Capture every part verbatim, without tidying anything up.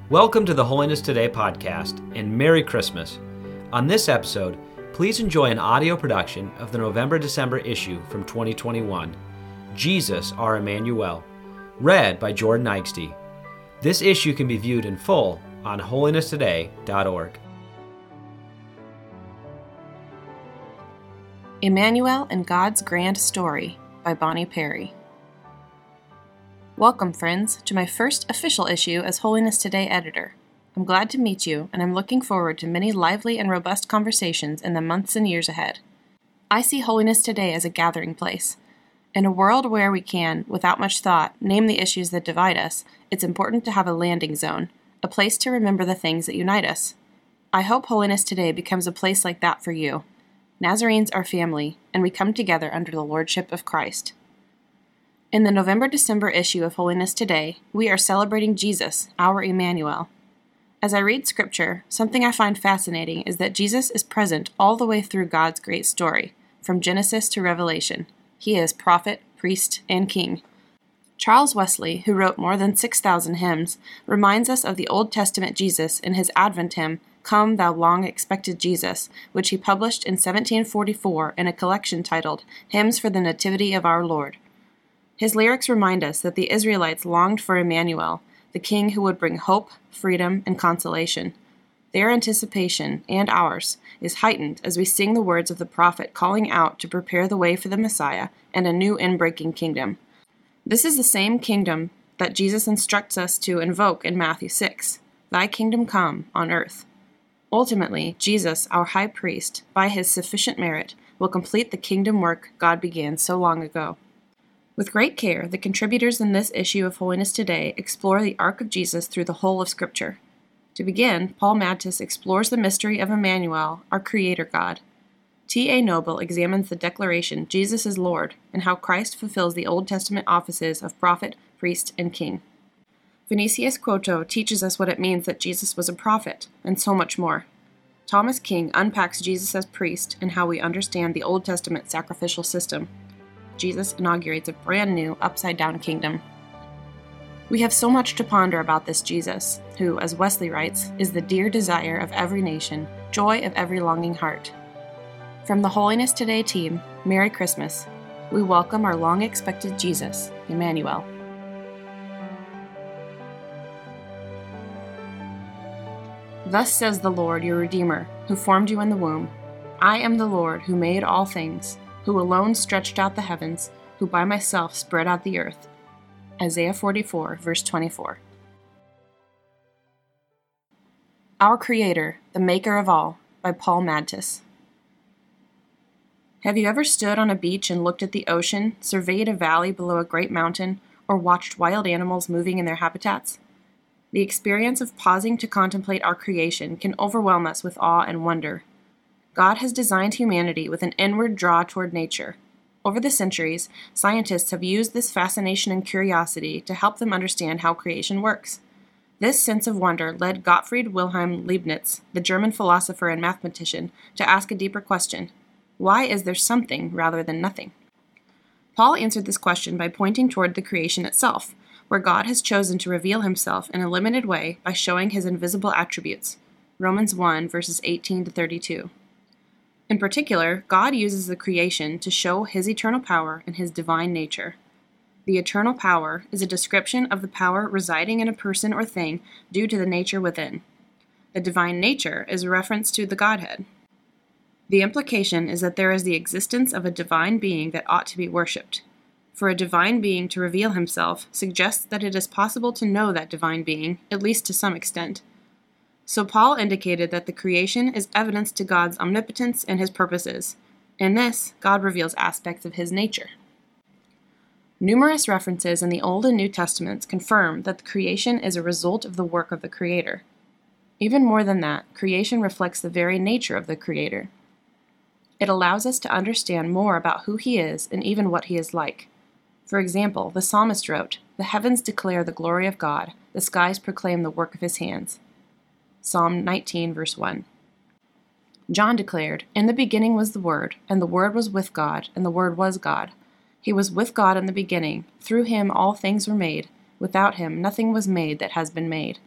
Welcome to the Holiness Today podcast, and Merry Christmas. On this episode, please enjoy an audio production of the November-December issue from twenty twenty-one, Jesus Our Emmanuel, read by Jordan Eichste. This issue can be viewed in full on holiness today dot org. Emmanuel and God's Grand Story by Bonnie Perry. Welcome, friends, to my first official issue as Holiness Today editor. I'm glad to meet you, and I'm looking forward to many lively and robust conversations in the months and years ahead. I see Holiness Today as a gathering place. In a world where we can, without much thought, name the issues that divide us, it's important to have a landing zone, a place to remember the things that unite us. I hope Holiness Today becomes a place like that for you. Nazarenes are family, and we come together under the Lordship of Christ. In the November-December issue of Holiness Today, we are celebrating Jesus, our Emmanuel. As I read Scripture, something I find fascinating is that Jesus is present all the way through God's great story, from Genesis to Revelation. He is prophet, priest, and king. Charles Wesley, who wrote more than six thousand hymns, reminds us of the Old Testament Jesus in his Advent hymn, Come, Thou Long-Expected Jesus, which he published in seventeen forty-four in a collection titled Hymns for the Nativity of Our Lord. His lyrics remind us that the Israelites longed for Emmanuel, the king who would bring hope, freedom, and consolation. Their anticipation, and ours, is heightened as we sing the words of the prophet calling out to prepare the way for the Messiah and a new inbreaking kingdom. This is the same kingdom that Jesus instructs us to invoke in Matthew six, Thy kingdom come on earth. Ultimately, Jesus, our high priest, by his sufficient merit, will complete the kingdom work God began so long ago. With great care, the contributors in this issue of Holiness Today explore the arc of Jesus through the whole of Scripture. To begin, Paul Madtis explores the mystery of Emmanuel, our Creator God. T A Noble examines the declaration, Jesus is Lord, and how Christ fulfills the Old Testament offices of prophet, priest, and king. Vinicius Quoto teaches us what it means that Jesus was a prophet, and so much more. Thomas King unpacks Jesus as priest and how we understand the Old Testament sacrificial system. Jesus inaugurates a brand new, upside-down kingdom. We have so much to ponder about this Jesus, who, as Wesley writes, is the dear desire of every nation, joy of every longing heart. From the Holiness Today team, Merry Christmas. We welcome our long-expected Jesus, Emmanuel. Thus says the Lord, your Redeemer, who formed you in the womb. I am the Lord, who made all things, who alone stretched out the heavens, who by myself spread out the earth. Isaiah forty-four, verse twenty-four. Our Creator, the Maker of All, by Paul Madtis. Have you ever stood on a beach and looked at the ocean, surveyed a valley below a great mountain, or watched wild animals moving in their habitats? The experience of pausing to contemplate our creation can overwhelm us with awe and wonder. God has designed humanity with an inward draw toward nature. Over the centuries, scientists have used this fascination and curiosity to help them understand how creation works. This sense of wonder led Gottfried Wilhelm Leibniz, the German philosopher and mathematician, to ask a deeper question. Why is there something rather than nothing? Paul answered this question by pointing toward the creation itself, where God has chosen to reveal himself in a limited way by showing his invisible attributes. Romans one, verses eighteen to thirty-two. In particular, God uses the creation to show his eternal power and his divine nature. The eternal power is a description of the power residing in a person or thing due to the nature within. The divine nature is a reference to the Godhead. The implication is that there is the existence of a divine being that ought to be worshipped. For a divine being to reveal himself suggests that it is possible to know that divine being, at least to some extent. So Paul indicated that the creation is evidence to God's omnipotence and his purposes. In this, God reveals aspects of his nature. Numerous references in the Old and New Testaments confirm that the creation is a result of the work of the Creator. Even more than that, creation reflects the very nature of the Creator. It allows us to understand more about who he is and even what he is like. For example, the psalmist wrote, The heavens declare the glory of God, the skies proclaim the work of his hands. Psalm nineteen, verse one. John declared, In the beginning was the Word, and the Word was with God, and the Word was God. He was with God in the beginning. Through him all things were made. Without him nothing was made that has been made.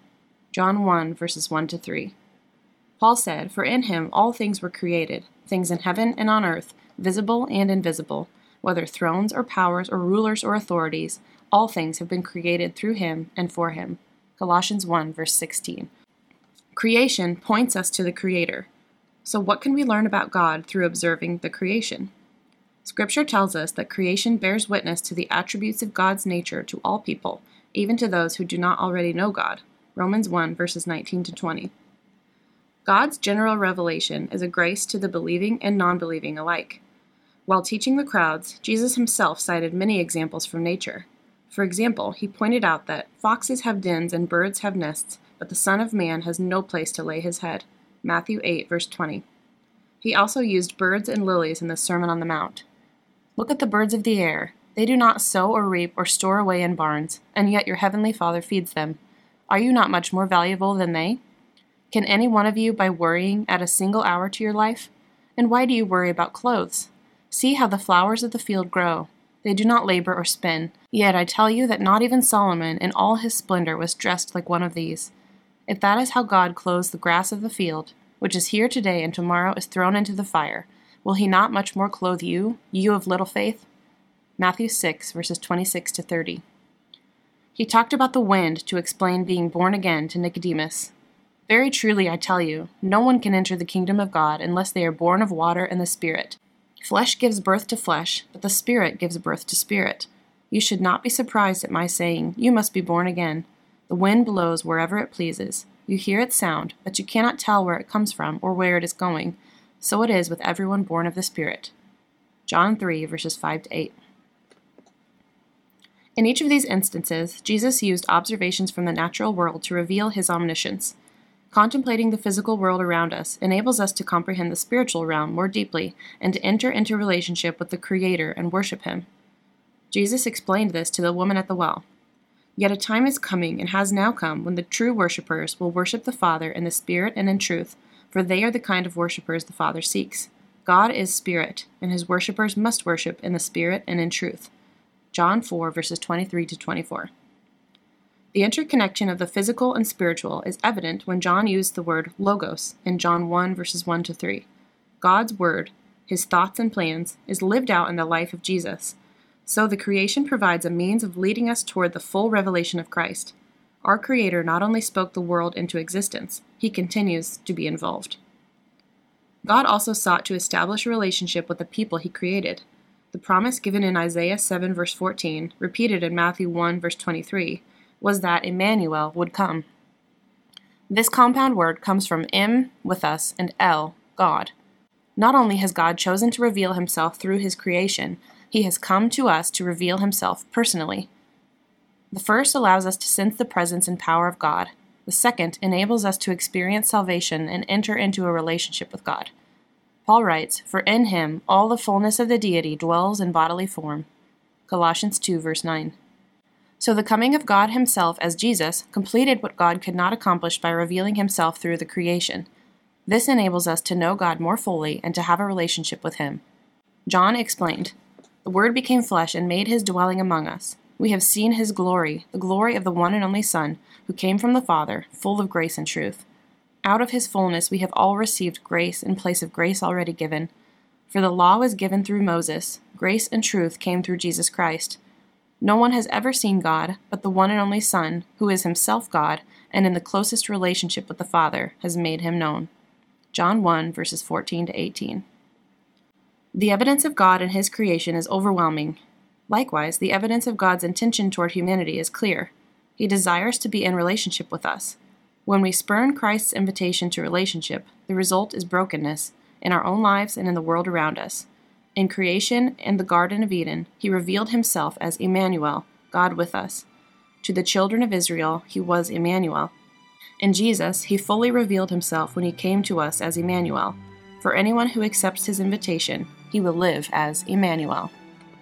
John one, verses one to three. Paul said, "For in him all things were created, things in heaven and on earth, visible and invisible, whether thrones or powers or rulers or authorities, all things have been created through him and for him." Colossians one, verse sixteen. Creation points us to the Creator. So what can we learn about God through observing the creation? Scripture tells us that creation bears witness to the attributes of God's nature to all people, even to those who do not already know God. Romans one, verses nineteen to twenty. God's general revelation is a grace to the believing and non-believing alike. While teaching the crowds, Jesus himself cited many examples from nature. For example, he pointed out that foxes have dens and birds have nests, but the Son of Man has no place to lay his head. Matthew eight, verse twenty. He also used birds and lilies in the Sermon on the Mount. "Look at the birds of the air. They do not sow or reap or store away in barns, and yet your heavenly Father feeds them. Are you not much more valuable than they? Can any one of you, by worrying, add a single hour to your life? And why do you worry about clothes? See how the flowers of the field grow. They do not labor or spin. Yet I tell you that not even Solomon in all his splendor was dressed like one of these. If that is how God clothes the grass of the field, which is here today and tomorrow is thrown into the fire, will he not much more clothe you, you of little faith?" Matthew six, verses twenty-six to thirty. He talked about the wind to explain being born again to Nicodemus. "Very truly I tell you, no one can enter the kingdom of God unless they are born of water and the Spirit. Flesh gives birth to flesh, but the Spirit gives birth to spirit. You should not be surprised at my saying, 'You must be born again.' The wind blows wherever it pleases. You hear its sound, but you cannot tell where it comes from or where it is going. So it is with everyone born of the Spirit." John three, verses five to eight. In each of these instances, Jesus used observations from the natural world to reveal his omniscience. Contemplating the physical world around us enables us to comprehend the spiritual realm more deeply and to enter into relationship with the Creator and worship him. Jesus explained this to the woman at the well. "Yet a time is coming and has now come when the true worshippers will worship the Father in the Spirit and in truth, for they are the kind of worshippers the Father seeks. God is Spirit, and his worshippers must worship in the Spirit and in truth." John four, verses twenty-three to twenty-four. The interconnection of the physical and spiritual is evident when John used the word logos in John one, verses one to three. God's word, his thoughts and plans, is lived out in the life of Jesus. So the creation provides a means of leading us toward the full revelation of Christ. Our Creator not only spoke the world into existence, he continues to be involved. God also sought to establish a relationship with the people he created. The promise given in Isaiah seven, verse fourteen, repeated in Matthew one, verse twenty-three, was that Emmanuel would come. This compound word comes from Im, with us, and El, God. Not only has God chosen to reveal himself through his creation, he has come to us to reveal himself personally. The first allows us to sense the presence and power of God. The second enables us to experience salvation and enter into a relationship with God. Paul writes, "For in him all the fullness of the deity dwells in bodily form." Colossians two, verse nine. So the coming of God himself as Jesus completed what God could not accomplish by revealing himself through the creation. This enables us to know God more fully and to have a relationship with him. John explained, "The Word became flesh and made his dwelling among us. We have seen his glory, the glory of the one and only Son, who came from the Father, full of grace and truth. Out of his fullness we have all received grace in place of grace already given. For the law was given through Moses, grace and truth came through Jesus Christ. No one has ever seen God, but the one and only Son, who is himself God, and in the closest relationship with the Father, has made him known." John one, verses fourteen to eighteen. The evidence of God and his creation is overwhelming. Likewise, the evidence of God's intention toward humanity is clear. He desires to be in relationship with us. When we spurn Christ's invitation to relationship, the result is brokenness in our own lives and in the world around us. In creation and the Garden of Eden, he revealed himself as Emmanuel, God with us. To the children of Israel, he was Emmanuel. In Jesus, he fully revealed himself when he came to us as Emmanuel. For anyone who accepts his invitation, he will live as Emmanuel.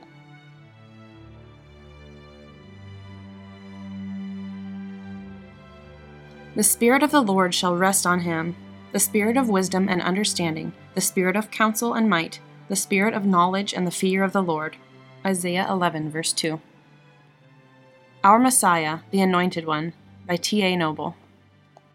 The Spirit of the Lord shall rest on him, the Spirit of wisdom and understanding, the Spirit of counsel and might, the Spirit of knowledge and the fear of the Lord. Isaiah eleven, verse two. Our Messiah, the Anointed One, by T A Noble.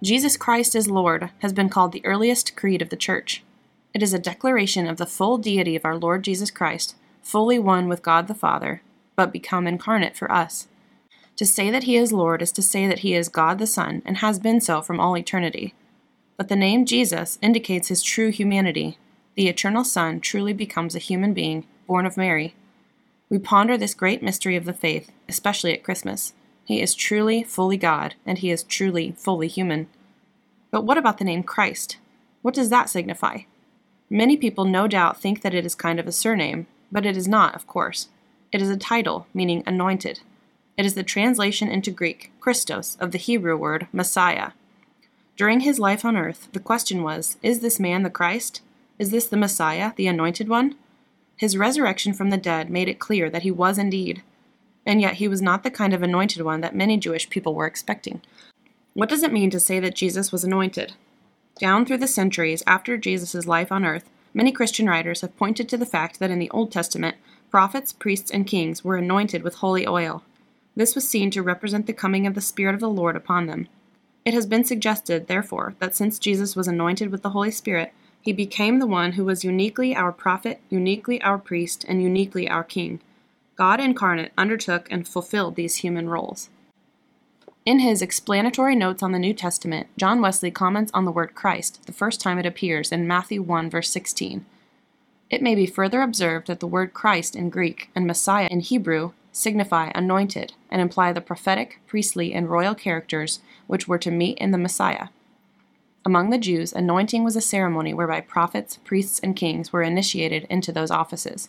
Jesus Christ is Lord has been called the earliest creed of the Church. It is a declaration of the full deity of our Lord Jesus Christ, fully one with God the Father, but become incarnate for us. To say that he is Lord is to say that he is God the Son and has been so from all eternity. But the name Jesus indicates his true humanity. The eternal Son truly becomes a human being, born of Mary. We ponder this great mystery of the faith, especially at Christmas. He is truly fully God, and he is truly fully human. But what about the name Christ? What does that signify? Many people no doubt think that it is kind of a surname, but it is not, of course. It is a title, meaning anointed. It is the translation into Greek, Christos, of the Hebrew word Messiah. During his life on earth, the question was, is this man the Christ? Is this the Messiah, the anointed one? His resurrection from the dead made it clear that he was indeed. And yet he was not the kind of anointed one that many Jewish people were expecting. What does it mean to say that Jesus was anointed? Down through the centuries after Jesus' life on earth, many Christian writers have pointed to the fact that in the Old Testament, prophets, priests, and kings were anointed with holy oil. This was seen to represent the coming of the Spirit of the Lord upon them. It has been suggested, therefore, that since Jesus was anointed with the Holy Spirit, he became the one who was uniquely our prophet, uniquely our priest, and uniquely our king. God incarnate undertook and fulfilled these human roles. In his explanatory notes on the New Testament, John Wesley comments on the word Christ the first time it appears in Matthew one, verse sixteen. It may be further observed that the word Christ in Greek and Messiah in Hebrew signify anointed and imply the prophetic, priestly, and royal characters which were to meet in the Messiah. Among the Jews, anointing was a ceremony whereby prophets, priests, and kings were initiated into those offices.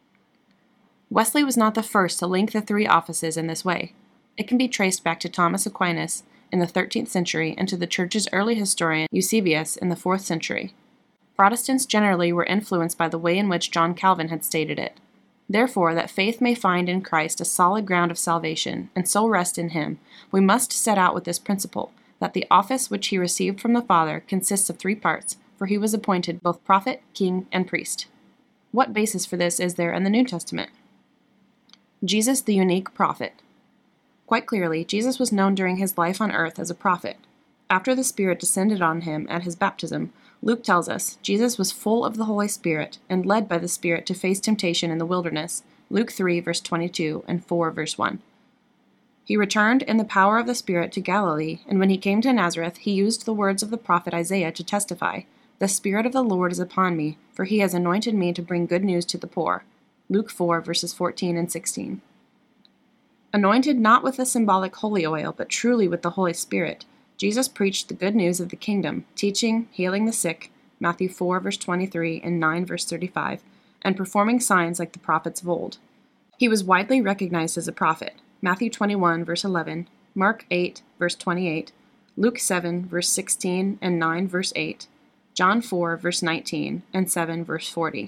Wesley was not the first to link the three offices in this way. It can be traced back to Thomas Aquinas in the thirteenth century and to the Church's early historian Eusebius in the fourth century. Protestants generally were influenced by the way in which John Calvin had stated it. Therefore, that faith may find in Christ a solid ground of salvation, and so rest in him, we must set out with this principle, that the office which he received from the Father consists of three parts, for he was appointed both prophet, king, and priest. What basis for this is there in the New Testament? Jesus the unique prophet. Quite clearly, Jesus was known during his life on earth as a prophet. After the Spirit descended on him at his baptism, Luke tells us, Jesus was full of the Holy Spirit and led by the Spirit to face temptation in the wilderness, Luke three, verse twenty-two, and four, verse one. He returned in the power of the Spirit to Galilee, and when he came to Nazareth, he used the words of the prophet Isaiah to testify, "The Spirit of the Lord is upon me, for he has anointed me to bring good news to the poor." Luke four, verses fourteen and sixteen. Anointed not with a symbolic holy oil, but truly with the Holy Spirit, Jesus preached the good news of the kingdom, teaching, healing the sick, Matthew four, verse twenty-three, and nine, verse thirty-five, and performing signs like the prophets of old. He was widely recognized as a prophet, Matthew twenty-one, verse eleven, Mark eight, verse twenty-eight, Luke seven, verse sixteen, and nine, verse eight, John four, verse nineteen, and seven, verse forty.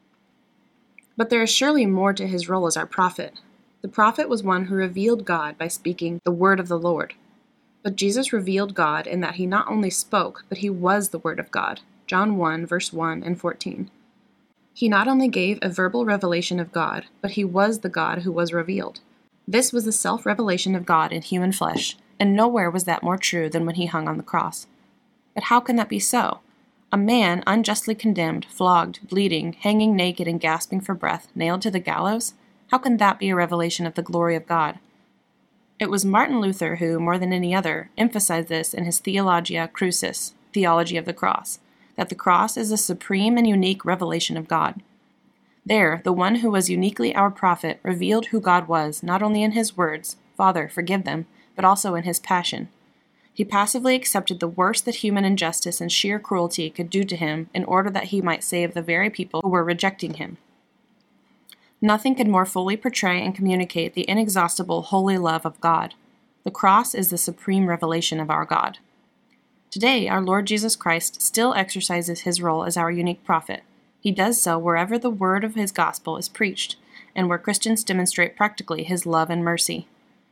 But there is surely more to his role as our prophet. The prophet was one who revealed God by speaking the word of the Lord. But Jesus revealed God in that he not only spoke, but he was the word of God, John one, verse one and fourteen. He not only gave a verbal revelation of God, but he was the God who was revealed. This was the self-revelation of God in human flesh, and nowhere was that more true than when he hung on the cross. But how can that be so? A man unjustly condemned, flogged, bleeding, hanging naked and gasping for breath, nailed to the gallows? How can that be a revelation of the glory of God? It was Martin Luther who, more than any other, emphasized this in his Theologia Crucis, Theology of the Cross, that the cross is a supreme and unique revelation of God. There, the one who was uniquely our prophet revealed who God was, not only in his words, "Father, forgive them," but also in his passion. He passively accepted the worst that human injustice and sheer cruelty could do to him in order that he might save the very people who were rejecting him. Nothing could more fully portray and communicate the inexhaustible holy love of God. The cross is the supreme revelation of our God. Today, our Lord Jesus Christ still exercises his role as our unique prophet. He does so wherever the word of his gospel is preached, and where Christians demonstrate practically his love and mercy.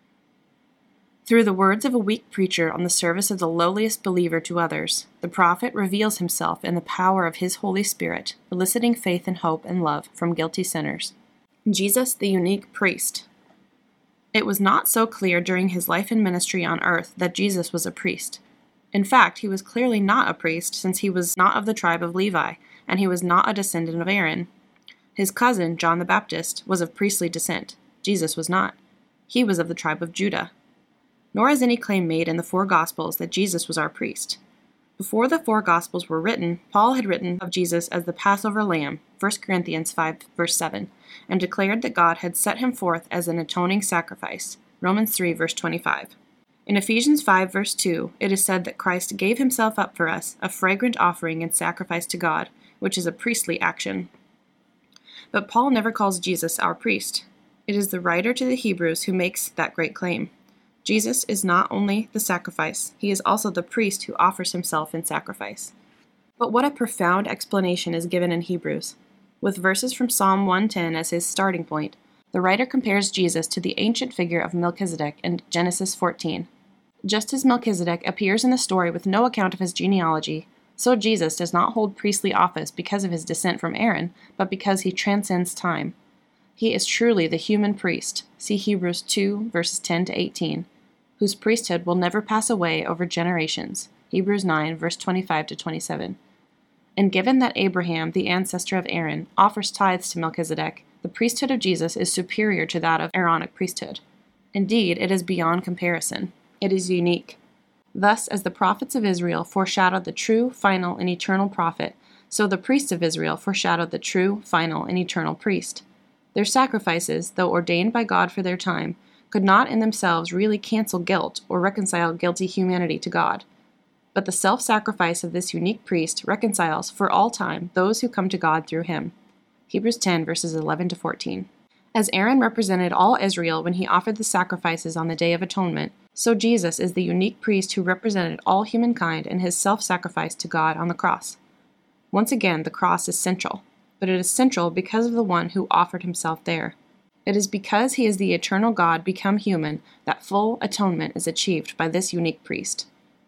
Through the words of a weak preacher on the service of the lowliest believer to others, the prophet reveals himself in the power of his Holy Spirit, eliciting faith and hope and love from guilty sinners. Jesus, the unique priest. It was not so clear during his life and ministry on earth that Jesus was a priest. In fact, he was clearly not a priest, since he was not of the tribe of Levi, and he was not a descendant of Aaron. His cousin, John the Baptist, was of priestly descent. Jesus was not. He was of the tribe of Judah. Nor is any claim made in the four Gospels that Jesus was our priest. Before the four Gospels were written, Paul had written of Jesus as the Passover lamb, First Corinthians five, verse seven, and declared that God had set him forth as an atoning sacrifice, Romans three, verse twenty-five. In Ephesians five, verse two, it is said that Christ gave himself up for us, a fragrant offering and sacrifice to God, which is a priestly action. But Paul never calls Jesus our priest. It is the writer to the Hebrews who makes that great claim. Jesus is not only the sacrifice, he is also the priest who offers himself in sacrifice. But what a profound explanation is given in Hebrews. With verses from Psalm one ten as his starting point, the writer compares Jesus to the ancient figure of Melchizedek in Genesis fourteen. Just as Melchizedek appears in the story with no account of his genealogy, so Jesus does not hold priestly office because of his descent from Aaron, but because he transcends time. He is truly the human priest, see Hebrews two, verses ten to eighteen, whose priesthood will never pass away over generations, Hebrews nine, verse twenty-five to twenty-seven. And given that Abraham, the ancestor of Aaron, offers tithes to Melchizedek, the priesthood of Jesus is superior to that of Aaronic priesthood. Indeed, it is beyond comparison. It is unique. Thus, as the prophets of Israel foreshadowed the true, final, and eternal prophet, so the priests of Israel foreshadowed the true, final, and eternal priest. Their sacrifices, though ordained by God for their time, could not in themselves really cancel guilt or reconcile guilty humanity to God. But the self-sacrifice of this unique priest reconciles for all time those who come to God through him. Hebrews ten, verses eleven to fourteen. As Aaron represented all Israel when he offered the sacrifices on the Day of Atonement, so Jesus is the unique priest who represented all humankind in his self-sacrifice to God on the cross. Once again, the cross is central, but it is central because of the one who offered himself there. It is because he is the eternal God become human that full atonement is achieved by this unique priest.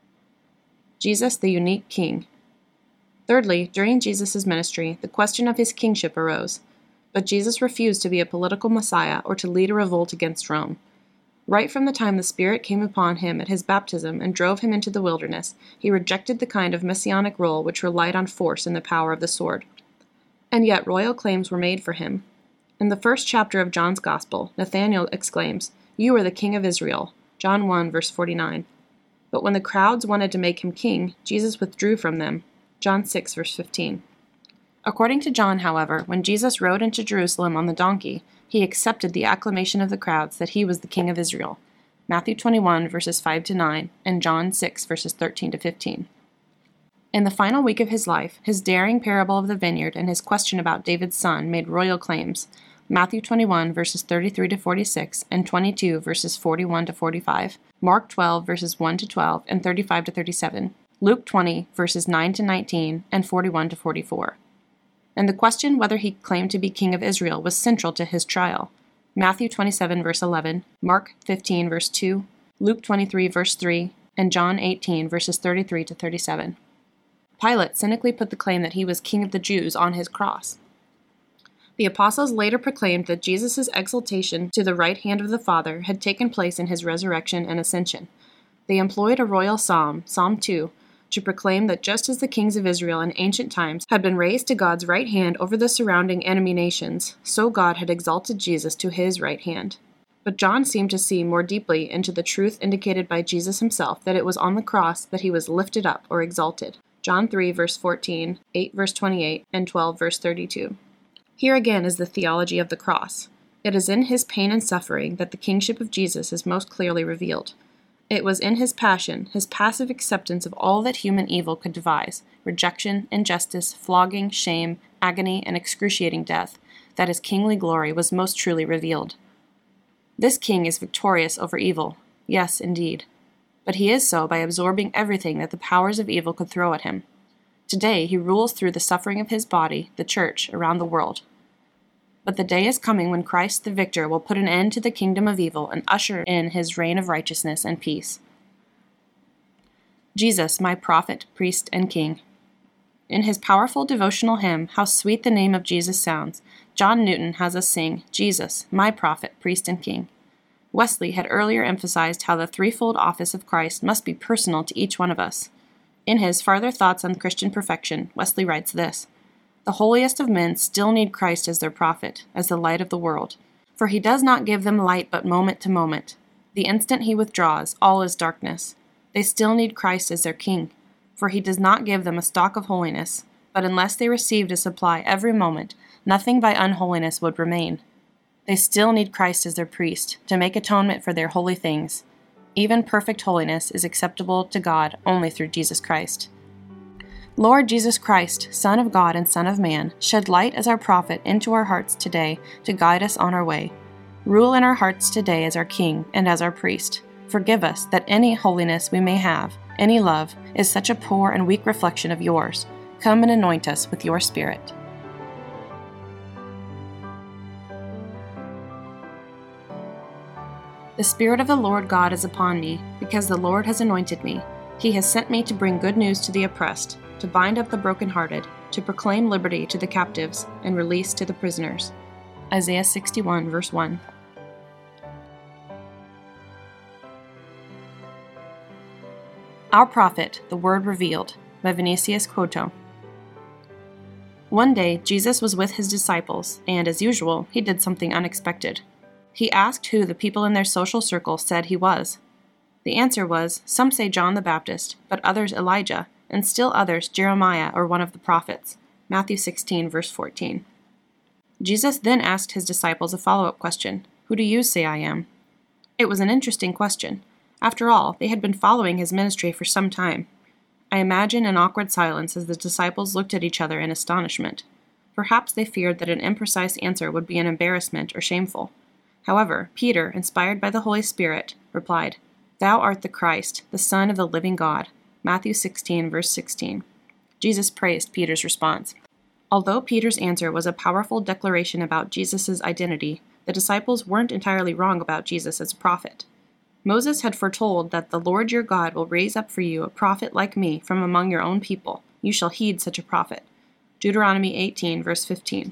Jesus, the unique king. Thirdly, during Jesus' ministry, the question of his kingship arose. But Jesus refused to be a political Messiah or to lead a revolt against Rome. Right from the time the Spirit came upon him at his baptism and drove him into the wilderness, he rejected the kind of messianic role which relied on force and the power of the sword. And yet royal claims were made for him. In the first chapter of John's Gospel, Nathanael exclaims, "You are the King of Israel," John one, verse forty-nine. But when the crowds wanted to make him king, Jesus withdrew from them, John six, verse fifteen. According to John, however, when Jesus rode into Jerusalem on the donkey, he accepted the acclamation of the crowds that he was the King of Israel, Matthew twenty-one, verses five to nine, and John six, verses thirteen to fifteen. In the final week of his life, his daring parable of the vineyard and his question about David's son made royal claims, Matthew twenty-one, verses thirty-three to forty-six, and twenty-two, verses forty-one to forty-five, Mark twelve, verses one to twelve, and thirty-five to thirty-seven, Luke twenty, verses nine to nineteen, and forty-one to forty-four. And the question whether he claimed to be king of Israel was central to his trial. Matthew twenty-seven, verse eleven, Mark fifteen, verse two, Luke twenty-three, verse three, and John eighteen, verses thirty-three to thirty-seven. Pilate cynically put the claim that he was king of the Jews on his cross. The apostles later proclaimed that Jesus' exaltation to the right hand of the Father had taken place in his resurrection and ascension. They employed a royal psalm, Psalm two, to proclaim that just as the kings of Israel in ancient times had been raised to God's right hand over the surrounding enemy nations, so God had exalted Jesus to his right hand. But John seemed to see more deeply into the truth indicated by Jesus himself, that it was on the cross that he was lifted up or exalted. John three, verse fourteen, eight, verse twenty-eight, and twelve, verse thirty-two. Here again is the theology of the cross. It is in his pain and suffering that the kingship of Jesus is most clearly revealed. It was in his passion, his passive acceptance of all that human evil could devise, rejection, injustice, flogging, shame, agony, and excruciating death, that his kingly glory was most truly revealed. This king is victorious over evil, yes, indeed. But he is so by absorbing everything that the powers of evil could throw at him. Today he rules through the suffering of his body, the church, around the world. But the day is coming when Christ the victor will put an end to the kingdom of evil and usher in his reign of righteousness and peace. Jesus, my prophet, priest, and king. In his powerful devotional hymn, How Sweet the Name of Jesus Sounds, John Newton has us sing, Jesus, my prophet, priest, and king. Wesley had earlier emphasized how the threefold office of Christ must be personal to each one of us. In his Farther Thoughts on Christian Perfection, Wesley writes this: "The holiest of men still need Christ as their prophet, as the light of the world. For he does not give them light but moment to moment. The instant he withdraws, all is darkness. They still need Christ as their king, for he does not give them a stock of holiness, but unless they received a supply every moment, nothing by unholiness would remain. They still need Christ as their priest, to make atonement for their holy things. Even perfect holiness is acceptable to God only through Jesus Christ. Lord Jesus Christ, Son of God and Son of Man, shed light as our prophet into our hearts today to guide us on our way. Rule in our hearts today as our King and as our priest. Forgive us that any holiness we may have, any love, is such a poor and weak reflection of yours. Come and anoint us with your Spirit." The Spirit of the Lord God is upon me, because the Lord has anointed me. He has sent me to bring good news to the oppressed, to bind up the brokenhearted, to proclaim liberty to the captives, and release to the prisoners. Isaiah sixty-one, verse one. Our Prophet, the Word Revealed, by Vinicius Couto. One day, Jesus was with his disciples, and, as usual, he did something unexpected. He asked who the people in their social circle said he was. The answer was, some say John the Baptist, but others Elijah, and still others Jeremiah or one of the prophets. Matthew sixteen, verse fourteen. Jesus then asked his disciples a follow-up question, "Who do you say I am?" It was an interesting question. After all, they had been following his ministry for some time. I imagine an awkward silence as the disciples looked at each other in astonishment. Perhaps they feared that an imprecise answer would be an embarrassment or shameful. However, Peter, inspired by the Holy Spirit, replied, "Thou art the Christ, the Son of the living God." Matthew sixteen, verse sixteen. Jesus praised Peter's response. Although Peter's answer was a powerful declaration about Jesus' identity, the disciples weren't entirely wrong about Jesus as a prophet. Moses had foretold that the Lord your God will raise up for you a prophet like me from among your own people. You shall heed such a prophet. Deuteronomy eighteen, verse fifteen.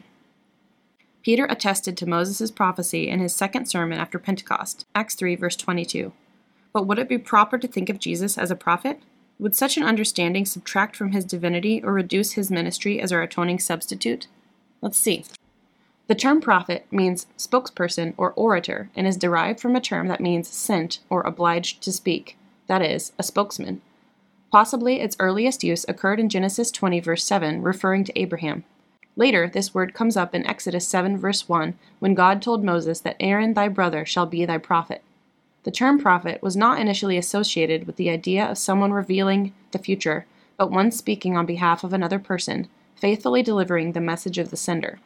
Peter attested to Moses' prophecy in his second sermon after Pentecost, Acts three, verse twenty-two. But would it be proper to think of Jesus as a prophet? Would such an understanding subtract from his divinity or reduce his ministry as our atoning substitute? Let's see. The term prophet means spokesperson or orator and is derived from a term that means sent or obliged to speak, that is, a spokesman. Possibly its earliest use occurred in Genesis twenty, verse seven, referring to Abraham. Later, this word comes up in Exodus seven, verse one, when God told Moses that Aaron thy brother shall be thy prophet. The term prophet was not initially associated with the idea of someone revealing the future, but one speaking on behalf of another person, faithfully delivering the message of the sender.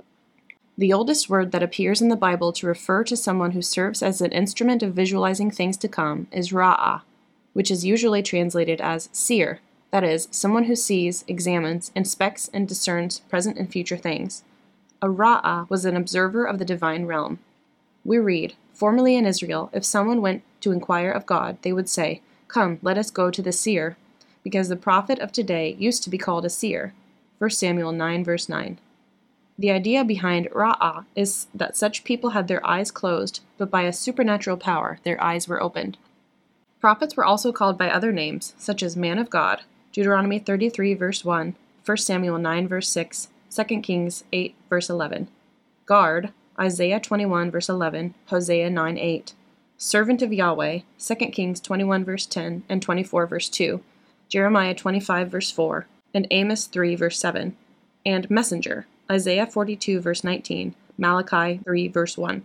The oldest word that appears in the Bible to refer to someone who serves as an instrument of visualizing things to come is ra'ah, which is usually translated as seer, that is, someone who sees, examines, inspects, and discerns present and future things. A ra'ah was an observer of the divine realm. We read, "Formerly in Israel, if someone went to inquire of God, they would say, 'Come, let us go to the seer,' because the prophet of today used to be called a seer." First Samuel nine, verse nine. The idea behind ra'ah is that such people had their eyes closed, but by a supernatural power their eyes were opened. Prophets were also called by other names, such as man of God, Deuteronomy thirty-three, verse one, First Samuel nine, verse six, Second Kings eight, verse eleven. Guard, Isaiah twenty-one, verse eleven, Hosea nine, eight. Servant of Yahweh, Second Kings twenty-one, verse ten, and twenty-four, verse two, Jeremiah twenty-five, verse four, and Amos three, verse seven. And messenger, Isaiah forty-two, verse nineteen, Malachi three, verse one.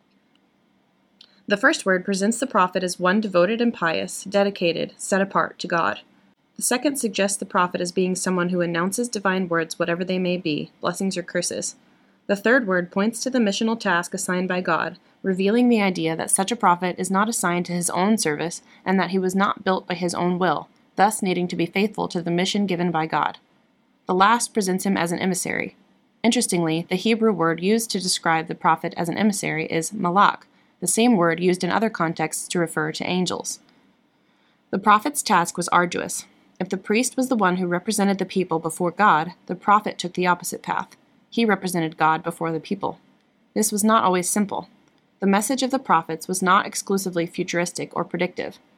The first word presents the prophet as one devoted and pious, dedicated, set apart to God. The second suggests the prophet as being someone who announces divine words whatever they may be, blessings or curses. The third word points to the missional task assigned by God, revealing the idea that such a prophet is not assigned to his own service and that he was not built by his own will, thus needing to be faithful to the mission given by God. The last presents him as an emissary. Interestingly, the Hebrew word used to describe the prophet as an emissary is malak, the same word used in other contexts to refer to angels. The prophet's task was arduous. If the priest was the one who represented the people before God, the prophet took the opposite path. He represented God before the people. This was not always simple. The message of the prophets was not exclusively futuristic or predictive.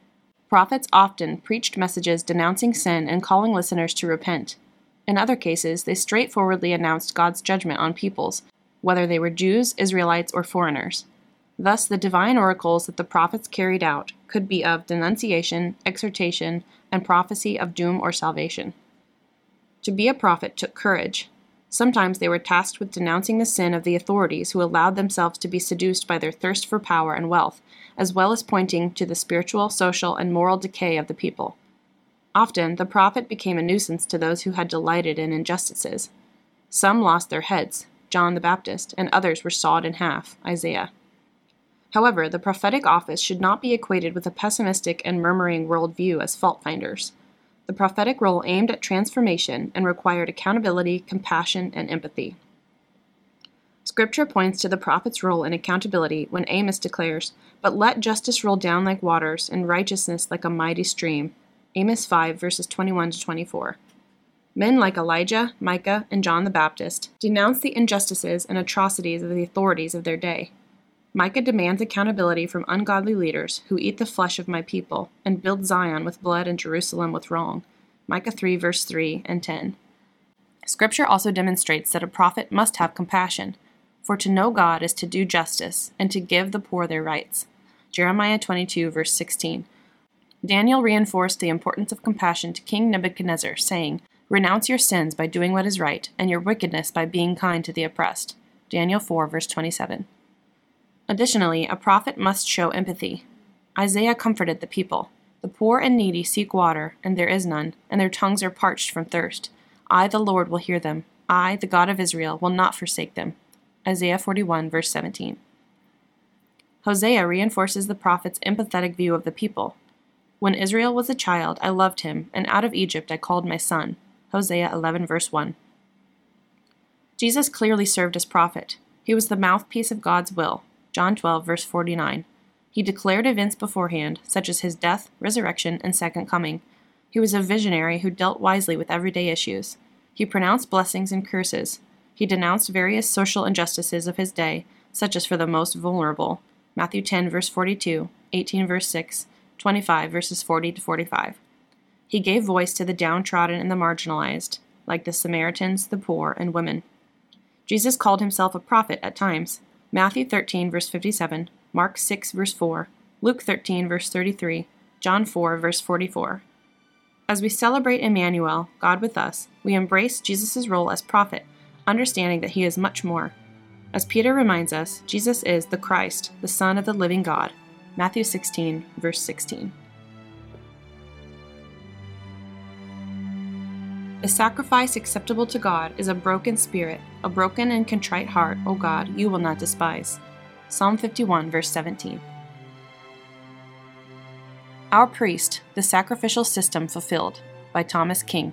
Prophets often preached messages denouncing sin and calling listeners to repent. In other cases, they straightforwardly announced God's judgment on peoples, whether they were Jews, Israelites, or foreigners. Thus, the divine oracles that the prophets carried out could be of denunciation, exhortation, and prophecy of doom or salvation. To be a prophet took courage. Sometimes they were tasked with denouncing the sin of the authorities who allowed themselves to be seduced by their thirst for power and wealth, as well as pointing to the spiritual, social, and moral decay of the people. Often, the prophet became a nuisance to those who had delighted in injustices. Some lost their heads, John the Baptist, and others were sawed in half, Isaiah. However, the prophetic office should not be equated with a pessimistic and murmuring worldview as fault-finders. The prophetic role aimed at transformation and required accountability, compassion, and empathy. Scripture points to the prophet's role in accountability when Amos declares, "But let justice roll down like waters, and righteousness like a mighty stream." Amos five, verses twenty-one to twenty-four. Men like Elijah, Micah, and John the Baptist denounce the injustices and atrocities of the authorities of their day. Micah demands accountability from ungodly leaders who eat the flesh of my people and build Zion with blood and Jerusalem with wrong. Micah three, verse three and ten. Scripture also demonstrates that a prophet must have compassion, for to know God is to do justice and to give the poor their rights. Jeremiah twenty-two, verse sixteen. Daniel reinforced the importance of compassion to King Nebuchadnezzar, saying, "Renounce your sins by doing what is right, and your wickedness by being kind to the oppressed." Daniel four, verse twenty-seven. Additionally, a prophet must show empathy. Isaiah comforted the people. "The poor and needy seek water, and there is none, and their tongues are parched from thirst. I, the Lord, will hear them. I, the God of Israel, will not forsake them." Isaiah forty-one, verse seventeen. Hosea reinforces the prophet's empathetic view of the people. "When Israel was a child, I loved him, and out of Egypt I called my son." Hosea eleven, verse one. Jesus clearly served as prophet. He was the mouthpiece of God's will. John twelve, verse forty-nine. He declared events beforehand, such as his death, resurrection, and second coming. He was a visionary who dealt wisely with everyday issues. He pronounced blessings and curses. He denounced various social injustices of his day, such as for the most vulnerable. Matthew ten, verse forty-two, eighteen, verse six, twenty-five, verses forty to forty-five. He gave voice to the downtrodden and the marginalized, like the Samaritans, the poor, and women. Jesus called himself a prophet at times. Matthew thirteen, verse fifty-seven, Mark six, verse four, Luke thirteen, verse thirty-three, John four, verse forty-four. As we celebrate Emmanuel, God with us, we embrace Jesus' role as prophet, understanding that he is much more. As Peter reminds us, Jesus is the Christ, the Son of the living God. Matthew sixteen, verse sixteen. The sacrifice acceptable to God is a broken spirit, a broken and contrite heart, O God, you will not despise. Psalm fifty-one, verse seventeen. Our Priest, the Sacrificial System Fulfilled, by Thomas King.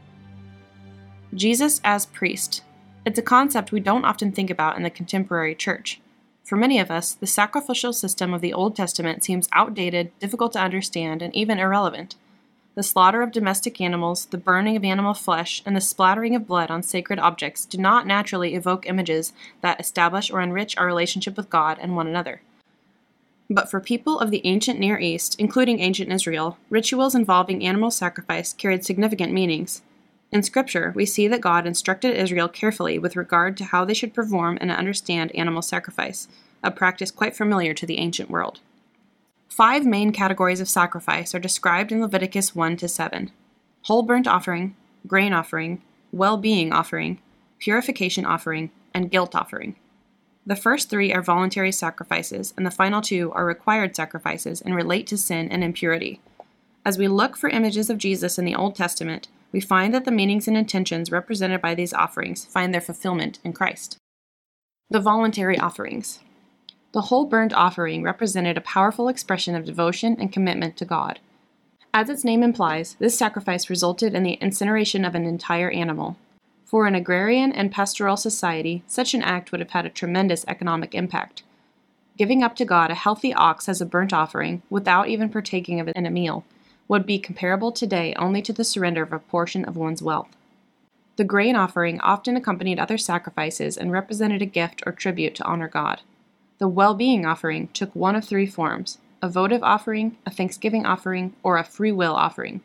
Jesus as priest. It's a concept we don't often think about in the contemporary church. For many of us, the sacrificial system of the Old Testament seems outdated, difficult to understand, and even irrelevant. The slaughter of domestic animals, the burning of animal flesh, and the splattering of blood on sacred objects do not naturally evoke images that establish or enrich our relationship with God and one another. But for people of the ancient Near East, including ancient Israel, rituals involving animal sacrifice carried significant meanings. In Scripture, we see that God instructed Israel carefully with regard to how they should perform and understand animal sacrifice, a practice quite familiar to the ancient world. Five main categories of sacrifice are described in Leviticus one to seven. Whole burnt offering, grain offering, well-being offering, purification offering, and guilt offering. The first three are voluntary sacrifices, and the final two are required sacrifices and relate to sin and impurity. As we look for images of Jesus in the Old Testament, we find that the meanings and intentions represented by these offerings find their fulfillment in Christ. The voluntary offerings. The whole burnt offering represented a powerful expression of devotion and commitment to God. As its name implies, this sacrifice resulted in the incineration of an entire animal. For an agrarian and pastoral society, such an act would have had a tremendous economic impact. Giving up to God a healthy ox as a burnt offering, without even partaking of it in a meal, would be comparable today only to the surrender of a portion of one's wealth. The grain offering often accompanied other sacrifices and represented a gift or tribute to honor God. The well-being offering took one of three forms: a votive offering, a thanksgiving offering, or a free will offering.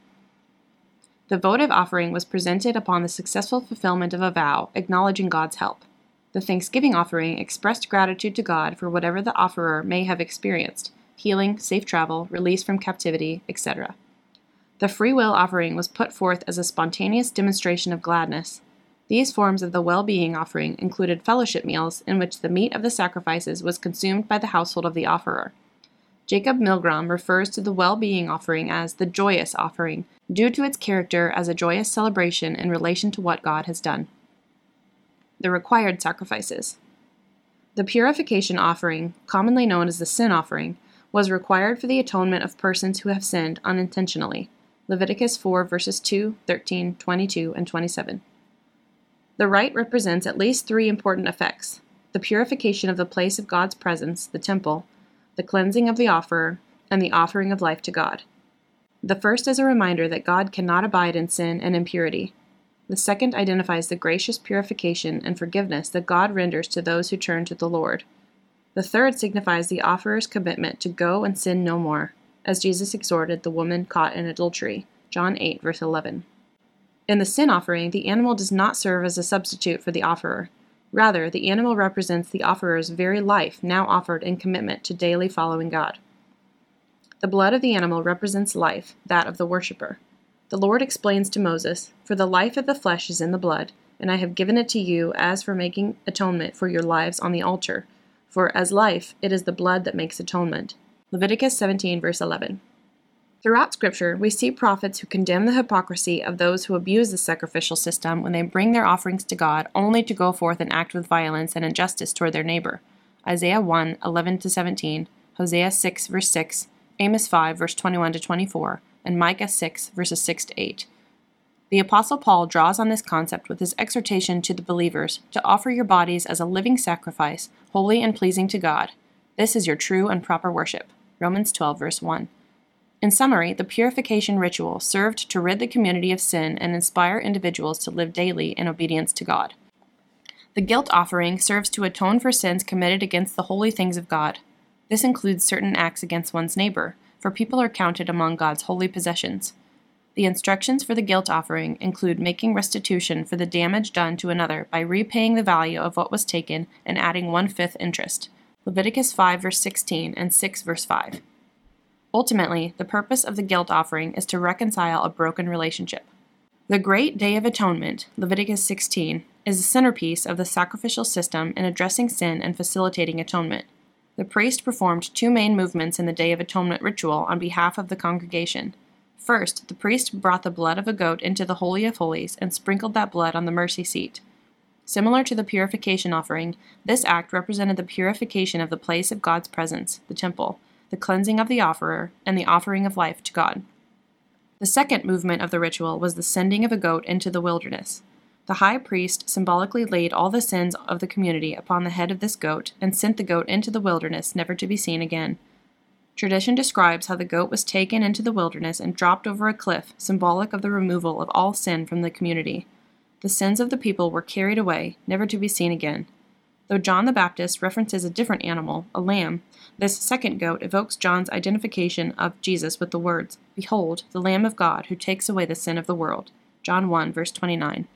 The votive offering was presented upon the successful fulfillment of a vow, acknowledging God's help. The thanksgiving offering expressed gratitude to God for whatever the offerer may have experienced, healing, safe travel, release from captivity, et cetera. The free will offering was put forth as a spontaneous demonstration of gladness. These forms of the well-being offering included fellowship meals in which the meat of the sacrifices was consumed by the household of the offerer. Jacob Milgrom refers to the well-being offering as the joyous offering, due to its character as a joyous celebration in relation to what God has done. The required sacrifices. The purification offering, commonly known as the sin offering, was required for the atonement of persons who have sinned unintentionally. Leviticus four verses two, thirteen, twenty-two, and twenty-seven. The rite represents at least three important effects: the purification of the place of God's presence, the temple, the cleansing of the offerer, and the offering of life to God. The first is a reminder that God cannot abide in sin and impurity. The second identifies the gracious purification and forgiveness that God renders to those who turn to the Lord. The third signifies the offerer's commitment to go and sin no more, as Jesus exhorted the woman caught in adultery, John eight, verse eleven. In the sin offering, the animal does not serve as a substitute for the offerer. Rather, the animal represents the offerer's very life now offered in commitment to daily following God. The blood of the animal represents life, that of the worshipper. The Lord explains to Moses, "For the life of the flesh is in the blood, and I have given it to you as for making atonement for your lives on the altar. For as life, it is the blood that makes atonement." Leviticus seventeen, verse eleven. Throughout Scripture, we see prophets who condemn the hypocrisy of those who abuse the sacrificial system when they bring their offerings to God only to go forth and act with violence and injustice toward their neighbor. Isaiah one, eleven to seventeen, Hosea six, verse six, Amos five, verse twenty-one to twenty-four, and Micah six, verses six to eight. The Apostle Paul draws on this concept with his exhortation to the believers to offer your bodies as a living sacrifice, holy and pleasing to God. This is your true and proper worship. Romans twelve, verse one. In summary, the purification ritual served to rid the community of sin and inspire individuals to live daily in obedience to God. The guilt offering serves to atone for sins committed against the holy things of God. This includes certain acts against one's neighbor, for people are counted among God's holy possessions. The instructions for the guilt offering include making restitution for the damage done to another by repaying the value of what was taken and adding one-fifth interest. Leviticus five, verse sixteen, and six, verse five. Ultimately, the purpose of the guilt offering is to reconcile a broken relationship. The Great Day of Atonement, Leviticus sixteen, is the centerpiece of the sacrificial system in addressing sin and facilitating atonement. The priest performed two main movements in the Day of Atonement ritual on behalf of the congregation. First, the priest brought the blood of a goat into the Holy of Holies and sprinkled that blood on the mercy seat. Similar to the purification offering, this act represented the purification of the place of God's presence, the temple, the cleansing of the offerer, and the offering of life to God. The second movement of the ritual was the sending of a goat into the wilderness. The high priest symbolically laid all the sins of the community upon the head of this goat and sent the goat into the wilderness, never to be seen again. Tradition describes how the goat was taken into the wilderness and dropped over a cliff, symbolic of the removal of all sin from the community. The sins of the people were carried away, never to be seen again. Though John the Baptist references a different animal, a lamb, this second goat evokes John's identification of Jesus with the words, "Behold, the Lamb of God who takes away the sin of the world." John one, verse twenty-nine.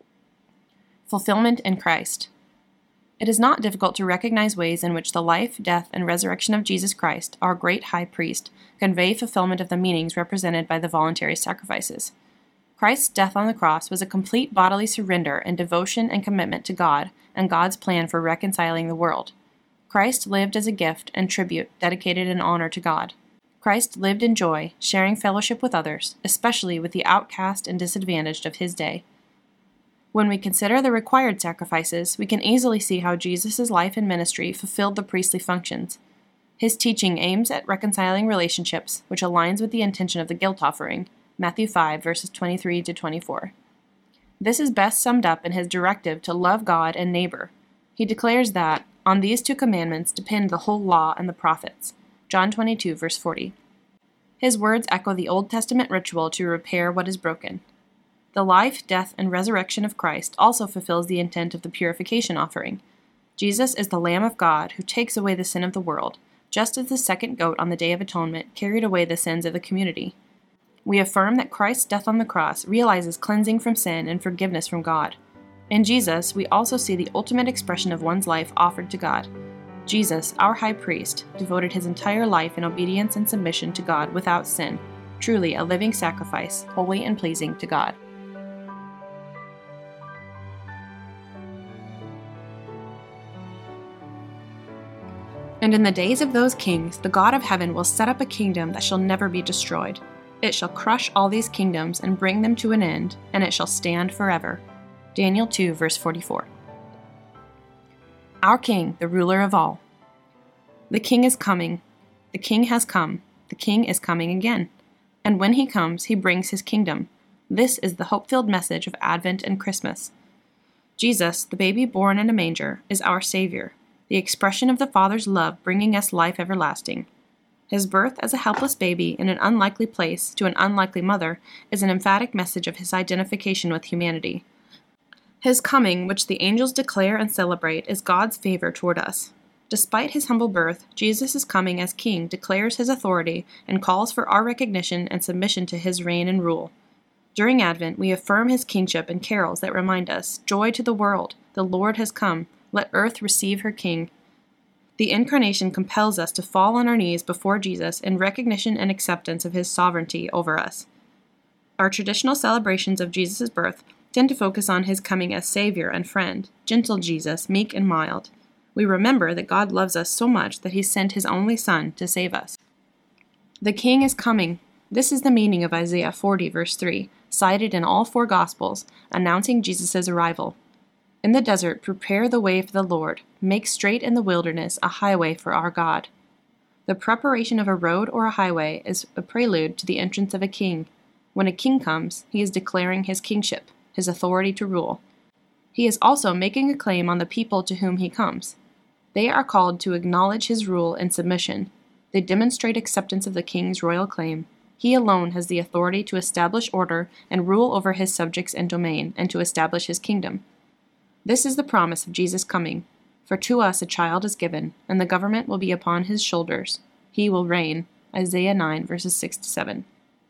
Fulfillment in Christ. It is not difficult to recognize ways in which the life, death, and resurrection of Jesus Christ, our great high priest, convey fulfillment of the meanings represented by the voluntary sacrifices. Christ's death on the cross was a complete bodily surrender and devotion and commitment to God and God's plan for reconciling the world. Christ lived as a gift and tribute dedicated in honor to God. Christ lived in joy, sharing fellowship with others, especially with the outcast and disadvantaged of his day. When we consider the required sacrifices, we can easily see how Jesus' life and ministry fulfilled the priestly functions. His teaching aims at reconciling relationships, which aligns with the intention of the guilt offering, Matthew five, verses twenty-three to twenty-four. This is best summed up in his directive to love God and neighbor. He declares that, on these two commandments depend the whole law and the prophets, John twenty-two, verse forty. His words echo the Old Testament ritual to repair what is broken. The life, death, and resurrection of Christ also fulfills the intent of the purification offering. Jesus is the Lamb of God who takes away the sin of the world, just as the second goat on the Day of Atonement carried away the sins of the community. We affirm that Christ's death on the cross realizes cleansing from sin and forgiveness from God. In Jesus, we also see the ultimate expression of one's life offered to God. Jesus, our high priest, devoted his entire life in obedience and submission to God without sin, truly a living sacrifice, holy and pleasing to God. And in the days of those kings, the God of heaven will set up a kingdom that shall never be destroyed. It shall crush all these kingdoms and bring them to an end, and it shall stand forever. Daniel two, verse forty-four. Our King, the ruler of all. The King is coming. The King has come. The King is coming again. And when he comes, he brings his kingdom. This is the hope-filled message of Advent and Christmas. Jesus, the baby born in a manger, is our Savior, the expression of the Father's love bringing us life everlasting. His birth as a helpless baby in an unlikely place to an unlikely mother is an emphatic message of his identification with humanity. His coming, which the angels declare and celebrate, is God's favor toward us. Despite his humble birth, Jesus' coming as King declares his authority and calls for our recognition and submission to his reign and rule. During Advent, we affirm his kingship in carols that remind us, "Joy to the world, the Lord has come, let earth receive her King." The Incarnation compels us to fall on our knees before Jesus in recognition and acceptance of his sovereignty over us. Our traditional celebrations of Jesus' birth tend to focus on his coming as Savior and friend, gentle Jesus, meek and mild. We remember that God loves us so much that he sent his only Son to save us. The King is coming. This is the meaning of Isaiah forty, verse three, cited in all four Gospels, announcing Jesus' arrival. In the desert, prepare the way for the Lord. Make straight in the wilderness a highway for our God. The preparation of a road or a highway is a prelude to the entrance of a king. When a king comes, he is declaring his kingship, his authority to rule. He is also making a claim on the people to whom he comes. They are called to acknowledge his rule and submission. They demonstrate acceptance of the king's royal claim. He alone has the authority to establish order and rule over his subjects and domain, and to establish his kingdom. This is the promise of Jesus' coming. For to us a child is given, and the government will be upon his shoulders. He will reign. Isaiah nine, verses six to seven.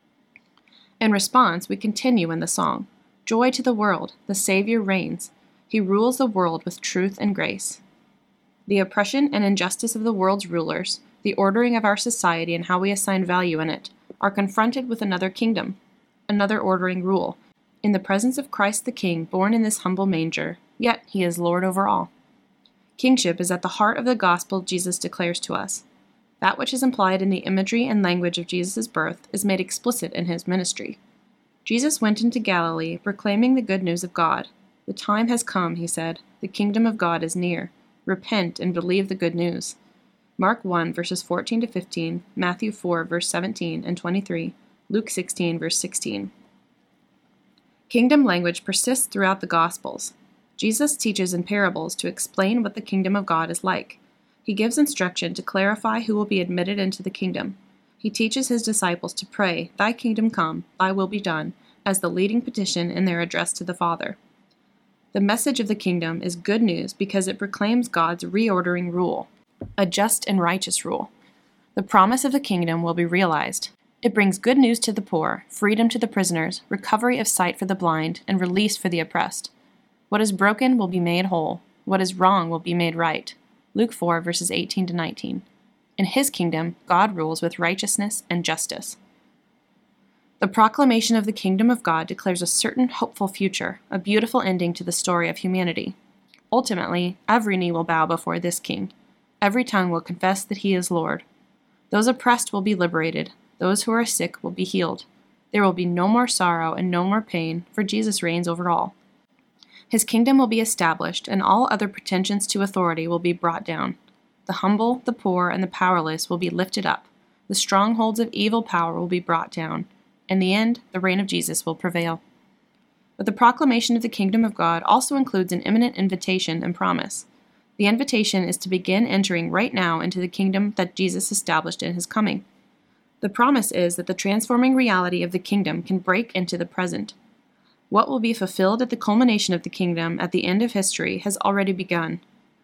In response, we continue in the song. Joy to the world, the Savior reigns. He rules the world with truth and grace. The oppression and injustice of the world's rulers, the ordering of our society and how we assign value in it, are confronted with another kingdom, another ordering rule, in the presence of Christ the King, born in this humble manger, yet he is Lord over all. Kingship is at the heart of the gospel Jesus declares to us. That which is implied in the imagery and language of Jesus' birth is made explicit in his ministry. Jesus went into Galilee, proclaiming the good news of God. The time has come, he said. The kingdom of God is near. Repent and believe the good news. Mark one, verses fourteen to fifteen, Matthew four, verse seventeen and twenty-three, Luke sixteen, verse sixteen. Kingdom language persists throughout the Gospels. Jesus teaches in parables to explain what the kingdom of God is like. He gives instruction to clarify who will be admitted into the kingdom. He teaches his disciples to pray, "Thy kingdom come, thy will be done," as the leading petition in their address to the Father. The message of the kingdom is good news because it proclaims God's reordering rule, a just and righteous rule. The promise of the kingdom will be realized. It brings good news to the poor, freedom to the prisoners, recovery of sight for the blind, and release for the oppressed. What is broken will be made whole. What is wrong will be made right. Luke four, verses eighteen to nineteen. In his kingdom, God rules with righteousness and justice. The proclamation of the kingdom of God declares a certain hopeful future, a beautiful ending to the story of humanity. Ultimately, every knee will bow before this king. Every tongue will confess that he is Lord. Those oppressed will be liberated. Those who are sick will be healed. There will be no more sorrow and no more pain, for Jesus reigns over all. His kingdom will be established, and all other pretensions to authority will be brought down. The humble, the poor, and the powerless will be lifted up. The strongholds of evil power will be brought down. In the end, the reign of Jesus will prevail. But the proclamation of the kingdom of God also includes an imminent invitation and promise. The invitation is to begin entering right now into the kingdom that Jesus established in his coming. The promise is that the transforming reality of the kingdom can break into the present. What will be fulfilled at the culmination of the kingdom at the end of history has already begun.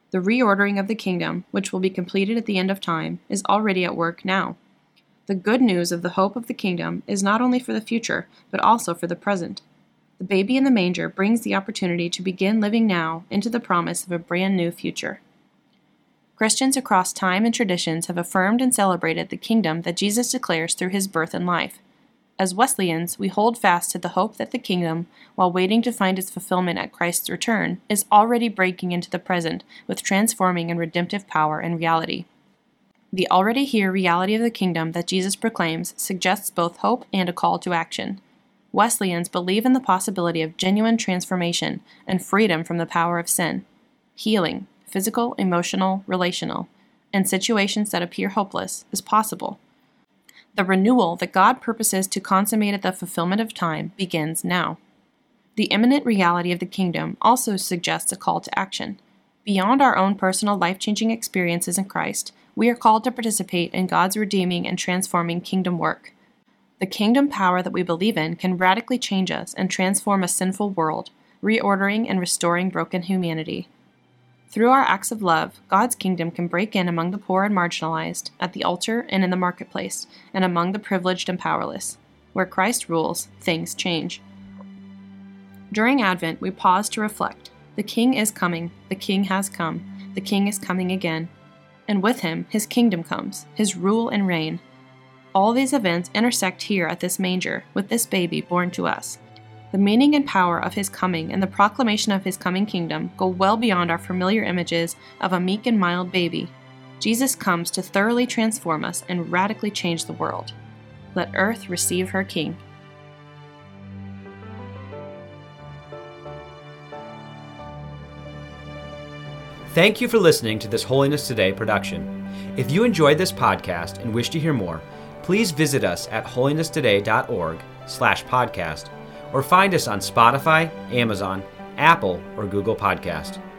The reordering of the kingdom, which will be completed at the end of time, is already at work now. The good news of the hope of the kingdom is not only for the future, but also for the present. The baby in the manger brings the opportunity to begin living now into the promise of a brand new future. Christians across time and traditions have affirmed and celebrated the kingdom that Jesus declares through his birth and life. As Wesleyans, we hold fast to the hope that the kingdom, while waiting to find its fulfillment at Christ's return, is already breaking into the present with transforming and redemptive power and reality. The already here reality of the kingdom that Jesus proclaims suggests both hope and a call to action. Wesleyans believe in the possibility of genuine transformation and freedom from the power of sin, healing, physical, emotional, relational, and situations that appear hopeless is possible. The renewal that God purposes to consummate at the fulfillment of time begins now. The imminent reality of the kingdom also suggests a call to action. Beyond our own personal life-changing experiences in Christ, we are called to participate in God's redeeming and transforming kingdom work. The kingdom power that we believe in can radically change us and transform a sinful world, reordering and restoring broken humanity. Through our acts of love, God's kingdom can break in among the poor and marginalized, at the altar and in the marketplace, and among the privileged and powerless. Where Christ rules, things change. During Advent, we pause to reflect. The King is coming, the King has come, the King is coming again. And with him, his kingdom comes, his rule and reign. All these events intersect here at this manger, with this baby born to us. The meaning and power of his coming and the proclamation of his coming kingdom go well beyond our familiar images of a meek and mild baby. Jesus comes to thoroughly transform us and radically change the world. Let earth receive her King. Thank you for listening to this Holiness Today production. If you enjoyed this podcast and wish to hear more, please visit us at holiness today dot org slash podcast or find us on Spotify, Amazon, Apple, or Google Podcast.